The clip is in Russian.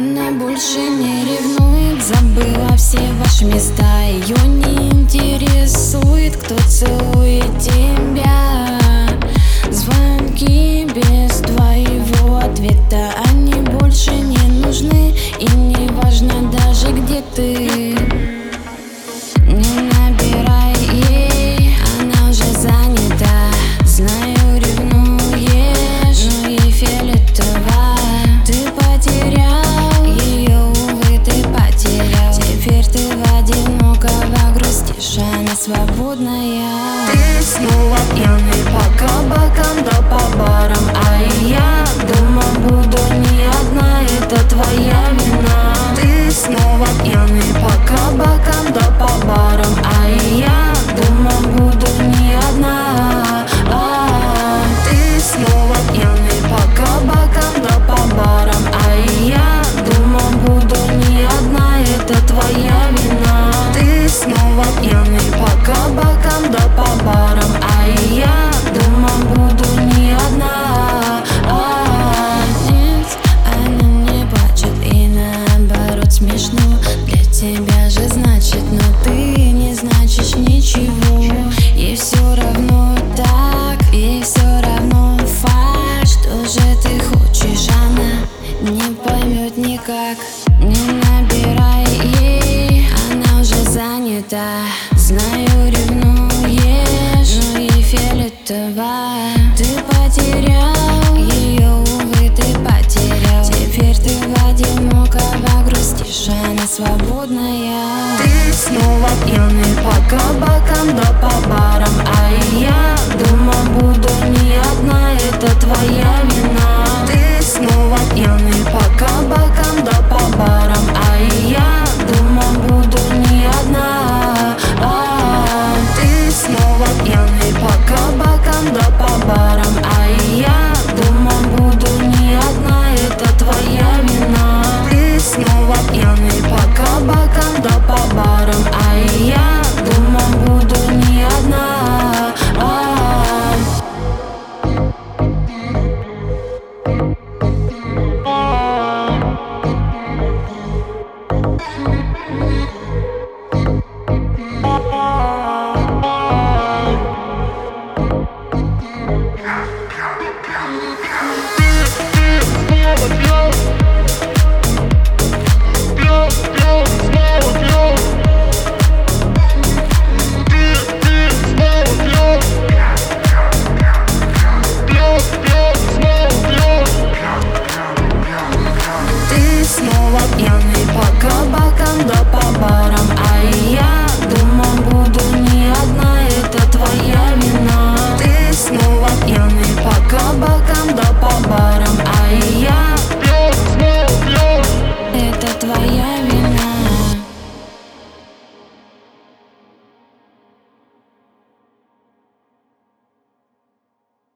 Она больше не ревнует, забыла все ваши места. Ее не интересует, кто целует тебя. Звонки без твоего ответа, они больше не нужны. И не важно даже, где ты. Не набирай ей, она уже занята. Знаю, ревнуешь, но ей фиолетово. Ты потерял ее, увы, ты потерял. Теперь ты в одинокого грустишь, она свободная. Ты снова пьяный по кабакам да по барам, а я дома буду не одна, это твоя вина. Ты снова пьяный по кабакам да по барам, а я дома буду не одна. Ты снова пьяный по кабакам да по барам, а я дома буду не одна, это твоя вина. Ты снова пьяный по кабакам да по барам, а я дома буду не одна. Нет, она не плачет и наоборот смешно. Для тебя же значит, но ты не значишь ничего. Ей все равно так, ей все равно факт. Что же ты хочешь, она не поймет никак. Не набирай ей, она уже занята. Знаю, ревнуешь, но ей фиолетово. Ты потерял ее, увы, ты потерял. Теперь ты в одинокого грустишь, она свободная. Ты снова пьяный по кабакам да по барам, а я дома буду не одна, это твоя вина.